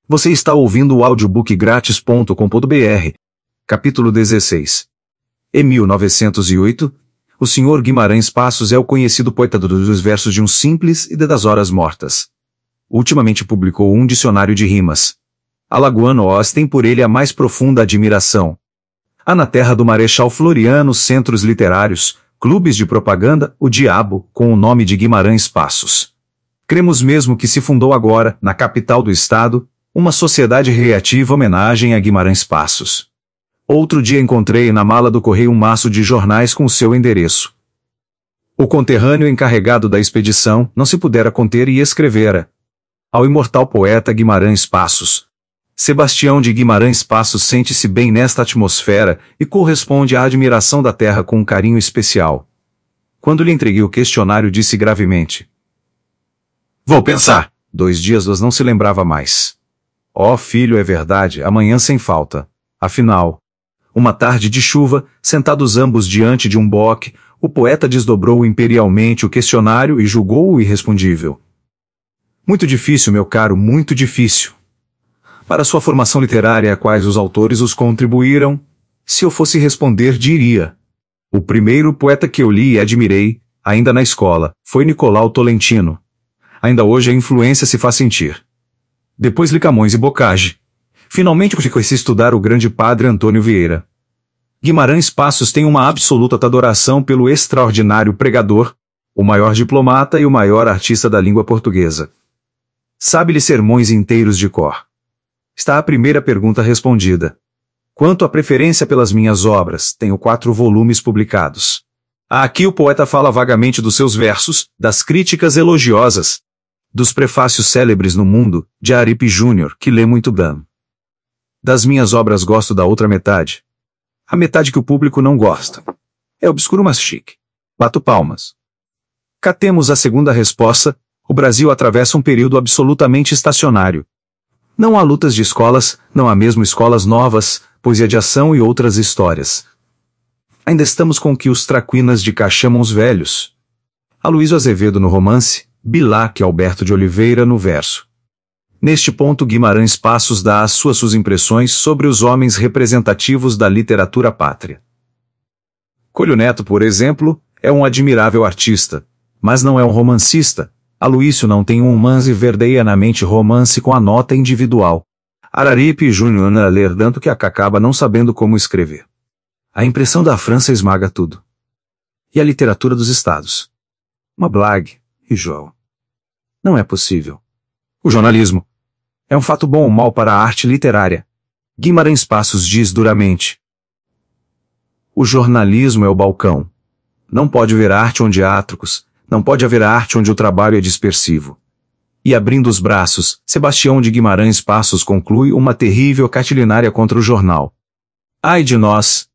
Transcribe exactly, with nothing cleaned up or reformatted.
Você está ouvindo o audiobook grátis ponto com ponto br. Capítulo dezesseis. Em mil novecentos e oito, o senhor Guimarães Passos é o conhecido poeta dos versos de um simples e das horas mortas. Ultimamente publicou um dicionário de rimas. Alagoano-os tem por ele a mais profunda admiração. Há na terra do Marechal Floriano centros literários, clubes de propaganda, o diabo, com o nome de Guimarães Passos. Cremos mesmo que se fundou agora, na capital do estado, uma sociedade reativa homenagem a Guimarães Passos. Outro dia encontrei na mala do correio um maço de jornais com o seu endereço. O conterrâneo encarregado da expedição não se pudera conter e escrevera: ao imortal poeta Guimarães Passos. Sebastião de Guimarães Passos sente-se bem nesta atmosfera e corresponde à admiração da terra com um carinho especial. Quando lhe entreguei o questionário, disse gravemente: vou pensar. Dois dias dos não se lembrava mais. Ó filho, é verdade, amanhã sem falta. Afinal, uma tarde de chuva, sentados ambos diante de um boque, o poeta desdobrou imperialmente o questionário e julgou-o irrespondível. Muito difícil, meu caro, muito difícil. Para sua formação literária, a quais os autores os contribuíram, se eu fosse responder, diria: o primeiro poeta que eu li e admirei, ainda na escola, foi Nicolau Tolentino. Ainda hoje a influência se faz sentir. Depois li Camões e Bocage. Finalmente conheci estudar o grande padre Antônio Vieira. Guimarães Passos tem uma absoluta adoração pelo extraordinário pregador, o maior diplomata e o maior artista da língua portuguesa. Sabe-lhe sermões inteiros de cor. Está a primeira pergunta respondida. Quanto à preferência pelas minhas obras, tenho quatro volumes publicados. Aqui o poeta fala vagamente dos seus versos, das críticas elogiosas, dos prefácios célebres no mundo, de Aripe Júnior, que lê muito bem. Das minhas obras gosto da outra metade. A metade que o público não gosta. É obscuro, mas chique. Bato palmas. Cá temos a segunda resposta: o Brasil atravessa um período absolutamente estacionário. Não há lutas de escolas, não há mesmo escolas novas, poesia de ação e outras histórias. Ainda estamos com o que os traquinas de cá chamam os velhos. Aloysio Azevedo no romance, Bilac e Alberto de Oliveira no verso. Neste ponto, Guimarães Passos dá as suas, suas impressões sobre os homens representativos da literatura pátria. Coelho Neto, por exemplo, é um admirável artista, mas não é um romancista. Aloysio não tem um romance verdadeiramente romance com a nota individual. Aripe Júnior a ler tanto que acaba não sabendo como escrever. A impressão da França esmaga tudo. E a literatura dos estados? Uma blague, e João. Não é possível. O jornalismo é um fato bom ou mal para a arte literária. Guimarães Passos diz duramente: o jornalismo é o balcão. Não pode haver arte onde há átricos, não pode haver arte onde o trabalho é dispersivo. E abrindo os braços, Sebastião de Guimarães Passos conclui uma terrível catilinária contra o jornal. Ai de nós,